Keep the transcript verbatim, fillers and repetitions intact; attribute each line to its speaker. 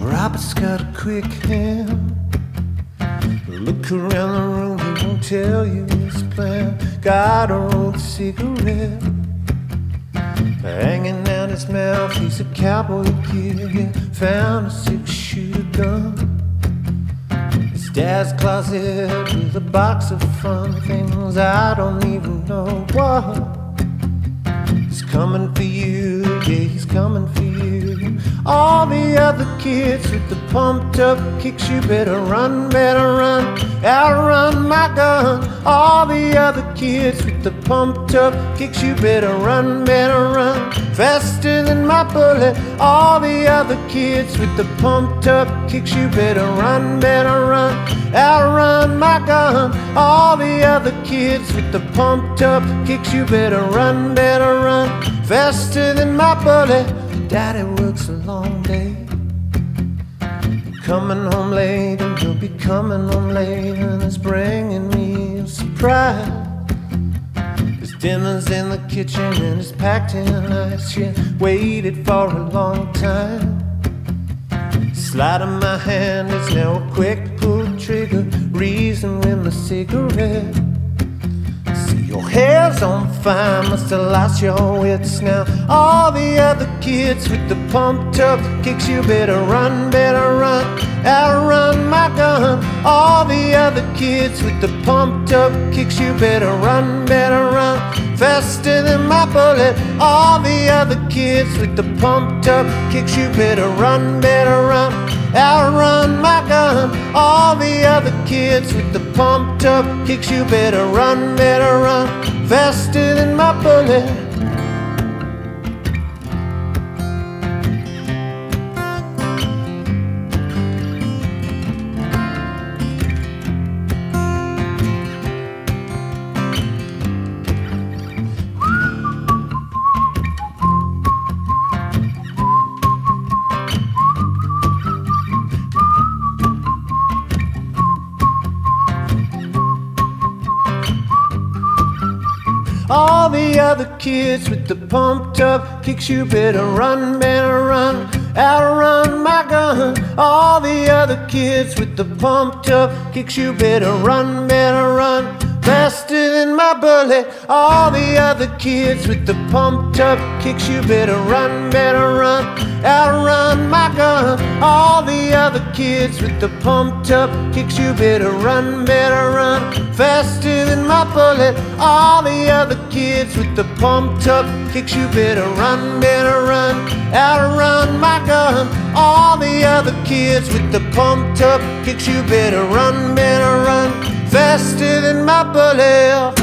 Speaker 1: Robert's got a quick hand. Look around the room, he won't tell you his plan. Got a rolled cigarette hanging out his mouth. He's a cowboy kid. Found a six-shooter gun. His dad's closet with a box of fun things. I don't even know what. He's coming for you, yeah, he's coming for you. All the other kids with the pumped up kicks, you better run, better run, outrun my gun. All the other kids with the pumped up kicks, you better run, better run, faster than my bullet. All the other kids with the pumped up kicks, you better run, better run, outrun my gun. All the other kids with the pumped up kicks, you better run, better run, faster than my bullet. Daddy works a long day, coming home late, and he'll be coming home late, and it's bringing me a surprise. His dinner's in the kitchen and it's packed in ice. Yeah, waited for a long time. Slide of my hand is now a quick pull trigger, reason with my cigarette. Your hair's on fire, must have lost your wits now. All the other kids with the pumped up kicks, you better run, better run, outrun my gun. All the other kids with the pumped up kicks, you better run, better run, faster than my bullet. All the other kids with the pumped up kicks, you better run, better run, outrun my gun. All the other kids with the pumped up kicks, you better run, better run, faster than my bullet. All the other kids with the pumped up kicks, you better run, better run, outrun my gun. All the other kids with the pumped up kicks, you better run, better run, faster than my bullet. All the other kids with the pumped up kicks, you better run, better run, outrun my gun. All the other kids with the pumped up kicks, you better run, better run, faster than my bullet. All the other kids with the pumped up kicks, you better run, better run, outrun my gun. All the other kids with the pumped up kicks, you better run, better run, faster than my bullet.